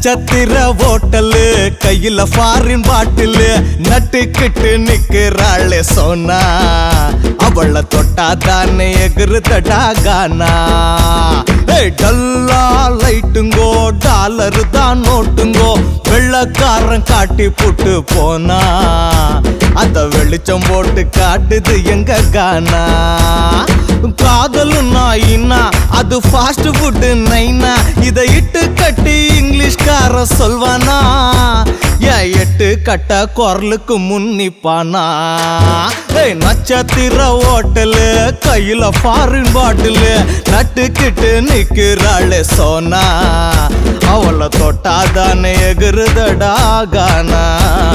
நட்சத்திர ஓட்டலு கையில foreign bottle நட்டுக்கிட்டு நிக்கிறாளே சோனா அவளை தொட்டா தானே எகுறுதடா கானா டல்லா லைட்டுங்கோ டாலரு தான் நோட்டுங்கோ வெள்ளக்காரன் காட்டி புட்டு போனா அத வெளிச்சம் போட்டு காட்டுது எங்க கானா காதலு நாயினா அது ஃபாஸ்ட் ஃபுட் நைனா இதை இட்டு கட்டி இங்கிலீஷ்கார சொல்வானா ஏன் எட்டு கட்ட குரலுக்கு முன்னிப்பானா நட்சத்திர ஓட்டலு கையில ஃபாரின் பாட்டிலு நட்டுக்கிட்டு நிக்கிறாளே சோனா அவளை தொட்டாதானே எகுறுதடா கானா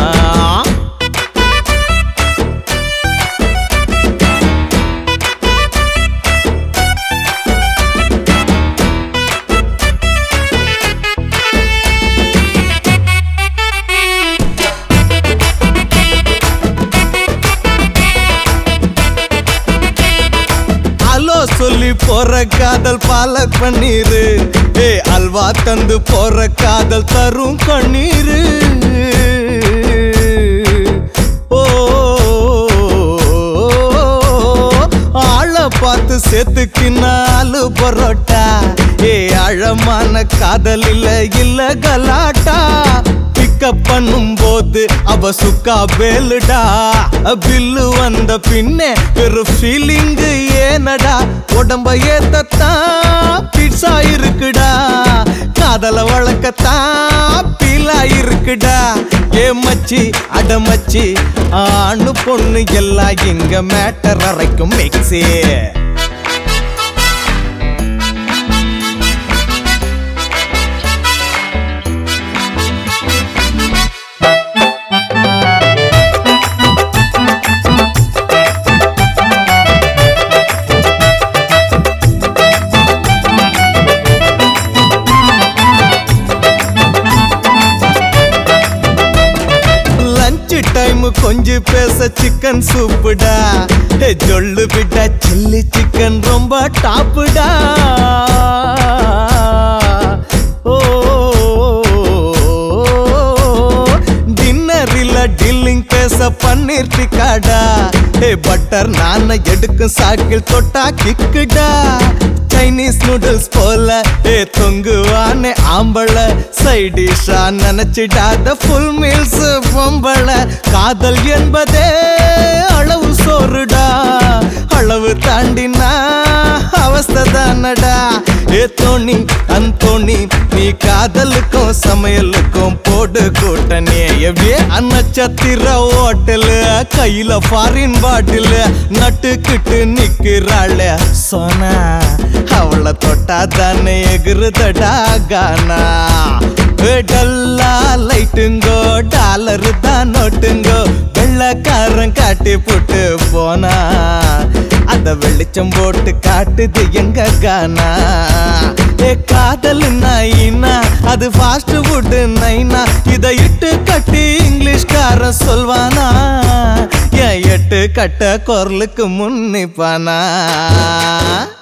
சொல்லி போற காதல் பால பன்னீரு அல்வா தந்து போற காதல் தரும் கண்ணீரு ஓ ஆள பார்த்து சேர்த்துக்கினாலு பரோட்டா ஆழமான காதல் இல்ல கலாட்டா பிக்கப் பண்ணும் போது அவ சுக்கா பேலுடா பில்லு வந்த பின்னே ஒரு ஃபீலிங் ஏனடா உடம்ப ஏத்தத்தான் பிட்ஸா இருக்குடா காதல வழக்கத்தான் பீலா இருக்குடா ஏ மச்சி அடமச்சி ஆணு பொண்ணு எல்லாம் இங்க மேட்டர் அரைக்கும் மிக்ஸே டைம் கொஞ்சி பேச சிக்கன் சூப்புடா ஜொல்லு விட்டா சில்லி சிக்கன் ரொம்ப டாப்புடா ஓ டின்னரில் டீலிங் பேச பன்னீர் டிக்காடா பட்டர் நான எடுக்கும் சாக்கில் தொட்டா கிக்குடா சைனீஸ் நூடுல்ஸ் போல தொங்குவானே ஆம்பள சைடிஷா நினைச்சிடாத ஃபுல் மீல்ஸ் பொம்பள காதல் என்பதே அளவு சோறுடா அளவு தாண்டினா அவஸ்தை தானடா தோணி அந்தோணி நீ காதலுக்கும் சமையலுக்கும் போடு கூட்டணியே நட்சத்திர ஓட்டலு கையில ஃபாரின் பாட்டிலு நட்டுக்கிட்டு நிக்கிறாளே சோனா அவளை தொட்டாதானே எகுறுதடா கானா டல்லா லைட்டுங்கோ டாலரு தான் நோட்டுங்கோ வெள்ளக்காரன் காட்டி புட்டு போனா அத வெளிச்சம் போட்டு காட்டுது எங்க கானா காதல் நாயினா அது ஃபாஸ்ட் ஃபுட் நைனா இதை இட்டு கட்டி இங்கிலீஷ்கார சொல்வானா ஏன் எட்டு கட்ட குரலுக்கு முன்னிப்பானா